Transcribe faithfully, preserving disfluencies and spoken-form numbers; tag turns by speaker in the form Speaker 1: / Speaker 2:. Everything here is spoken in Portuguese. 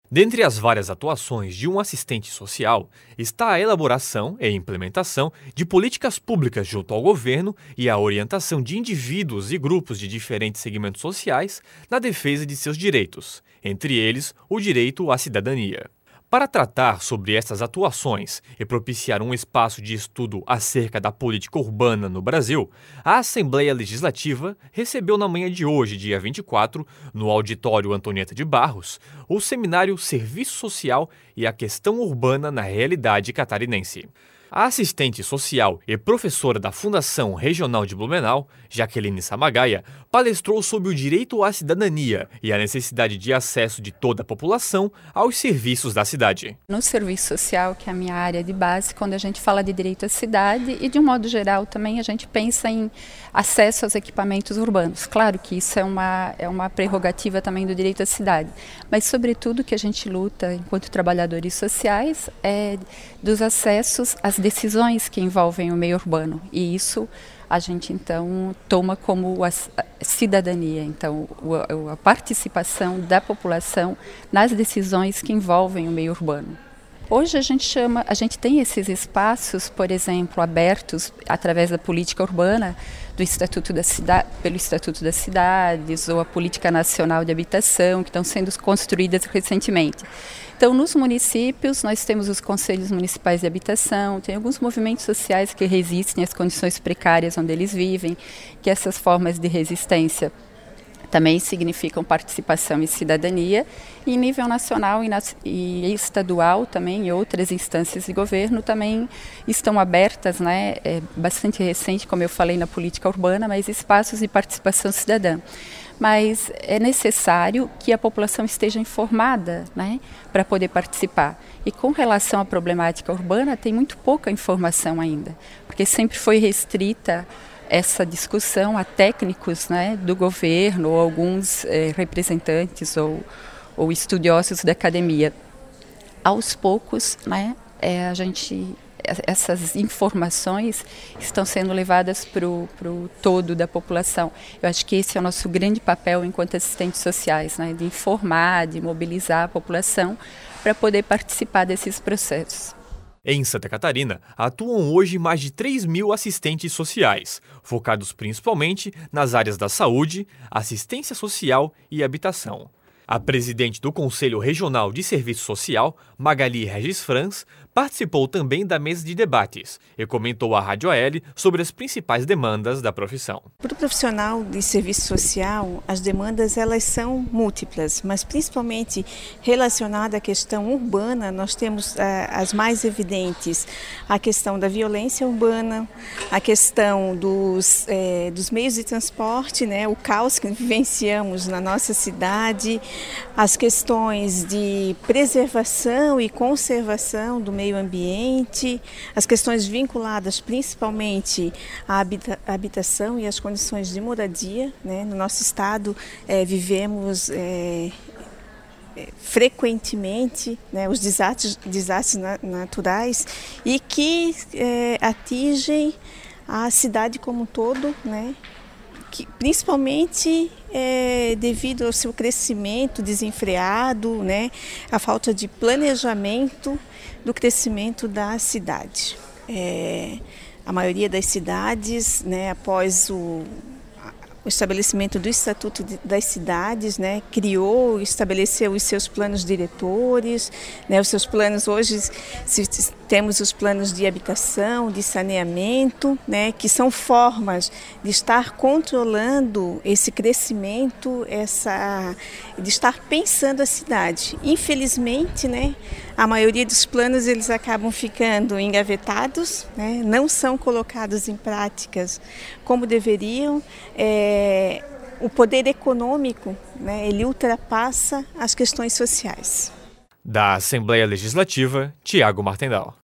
Speaker 1: Dentre as várias atuações de um assistente social está a elaboração e implementação de políticas públicas junto ao governo e a orientação de indivíduos e grupos de diferentes segmentos sociais na defesa de seus direitos, entre eles o direito à cidadania. Para tratar sobre essas atuações e propiciar um espaço de estudo acerca da política urbana no Brasil, a Assembleia Legislativa recebeu na manhã de hoje, dia vinte e quatro, no Auditório Antonieta de Barros, o seminário Serviço Social e a Questão Urbana na Realidade Catarinense. A assistente social e professora da Fundação Regional de Blumenau, Jaqueline Samagaia, palestrou sobre o direito à cidadania e a necessidade de acesso de toda a população aos serviços da cidade.
Speaker 2: No serviço social, que é a minha área de base, quando a gente fala de direito à cidade e de um modo geral também a gente pensa em acesso aos equipamentos urbanos. Claro que isso é uma, é uma prerrogativa também do direito à cidade, mas sobretudo que a gente luta enquanto trabalhadores sociais é dos acessos às decisões que envolvem o meio urbano, e isso a gente então toma como a cidadania, então a participação da população nas decisões que envolvem o meio urbano. Hoje a gente chama, a gente tem esses espaços, por exemplo, abertos através da política urbana do Estatuto da Cidade, pelo Estatuto das Cidades ou a Política Nacional de Habitação, que estão sendo construídas recentemente. Então, nos municípios, nós temos os conselhos municipais de habitação, tem alguns movimentos sociais que resistem às condições precárias onde eles vivem, que essas formas de resistência também significam participação e cidadania, e em nível nacional e estadual também, e outras instâncias de governo também estão abertas, né, é bastante recente, como eu falei, na política urbana, mas espaços de participação cidadã. Mas é necessário que a população esteja informada, né, para poder participar. E com relação à problemática urbana, tem muito pouca informação ainda, porque sempre foi restrita essa discussão a técnicos, né, do governo ou alguns eh, representantes ou, ou estudiosos da academia. Aos poucos, né, é, a gente, essas informações estão sendo levadas para o todo da população. Eu acho que esse é o nosso grande papel enquanto assistentes sociais, né, de informar, de mobilizar a população para poder participar desses processos.
Speaker 1: Em Santa Catarina, atuam hoje mais de três mil assistentes sociais, focados principalmente nas áreas da saúde, assistência social e habitação. A presidente do Conselho Regional de Serviço Social, Magali Regis Franz, participou também da mesa de debates e comentou à Rádio A L sobre as principais demandas da profissão.
Speaker 3: Para o profissional de serviço social, as demandas elas são múltiplas, mas principalmente relacionada à questão urbana, nós temos ah, as mais evidentes, a questão da violência urbana, a questão dos, eh, dos meios de transporte, né, o caos que vivenciamos na nossa cidade, as questões de preservação e conservação do meio ambiente, as questões vinculadas principalmente à habitação e às condições de moradia, né? No nosso estado é, vivemos é, é, frequentemente, né, os desastres, desastres naturais e que é, atingem a cidade como um todo, né? Que, principalmente é, devido ao seu crescimento desenfreado, né, a falta de planejamento do crescimento da cidade. É, a maioria das cidades, né, após o, o estabelecimento do Estatuto das Cidades, né, criou, estabeleceu os seus planos diretores, né, os seus planos hoje, se, temos os planos de habitação, de saneamento, né, que são formas de estar controlando esse crescimento, essa, de estar pensando a cidade. Infelizmente, né, a maioria dos planos eles acabam ficando engavetados, né, não são colocados em práticas como deveriam. É, o poder econômico, né, ele ultrapassa as questões sociais.
Speaker 1: Da Assembleia Legislativa, Tiago Martendal.